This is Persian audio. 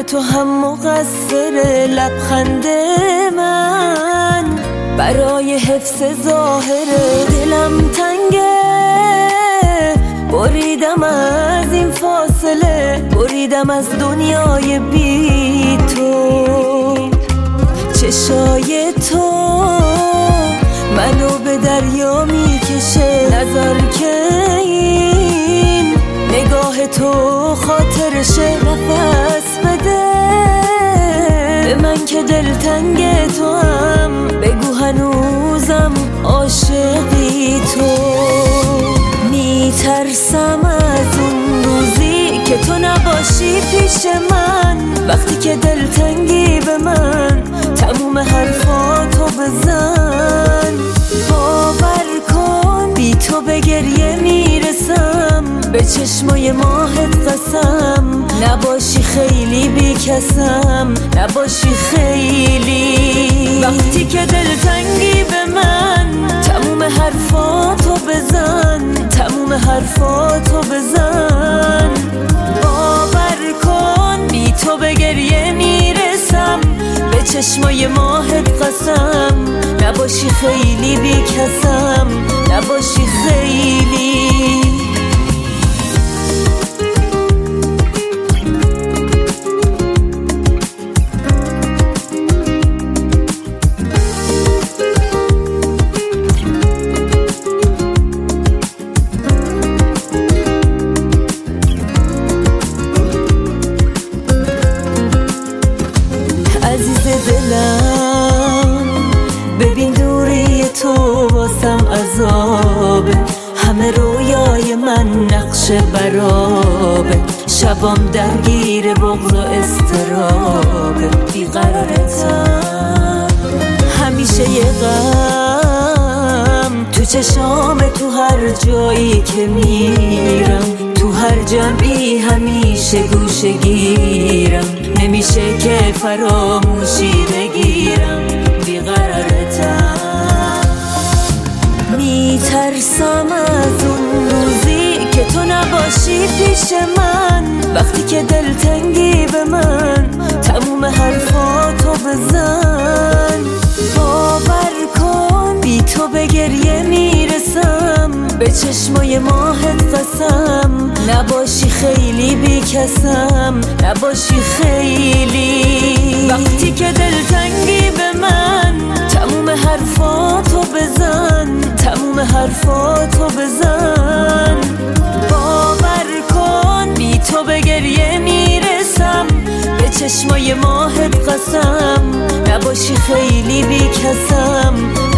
تو هم مقصر لبخند من برای حفظ ظاهر دلم تنگه. بریدم از این فاصله، بریدم از دنیای بی تو. چشای تو منو به دریا میکشه، نظر که این نگاه تو خاطرشه. نفس بده به من که دلتنگ تو هم، بگو هنوزم عاشقی تو. میترسم از اون روزی که تو نباشی پیش من، وقتی که دلتنگی به من تموم حرفاتو بزن. باور کن بی تو به گریه میرسم، به چشمای ماهت قسم. نباشی خیلی بی کسم، نباشی خیلی. وقتی که دلتنگی به من تموم حرفاتو بزن، تموم حرفاتو بزن. باور کن بی تو به گریه میرسم، به چشمای ماهت قسم. نباشی خیلی بی کسم، نباشی خیلی. عزیز دلم ببین دوری تو واسم عذابه، همه رویای من نقش برابه. شبام درگیر بغض و اضطرابه، بیقرارتم همیشه یه غم تو چشام، تو هر جایی که میرم، تو هر جمعی همیشه گوشه گیرم. نمیشه که فراموشی بگیرم، بیقرارتم. میترسم از اون روزی که تو نباشی پیش من، وقتی که دلتنگی به من تموم حرفاتو بزن. باور کن بی تو به گریه میرسم، به چشمای ماهت قسم. نباشی خیلی بی کسم، نباشی خیلی. وقتی که دلتنگی به من تموم حرفاتو بزن، تموم حرفاتو بزن. باور کن بی تو به گریه میرسم، به چشمای ماهت قسم. نباشی خیلی بی کسم،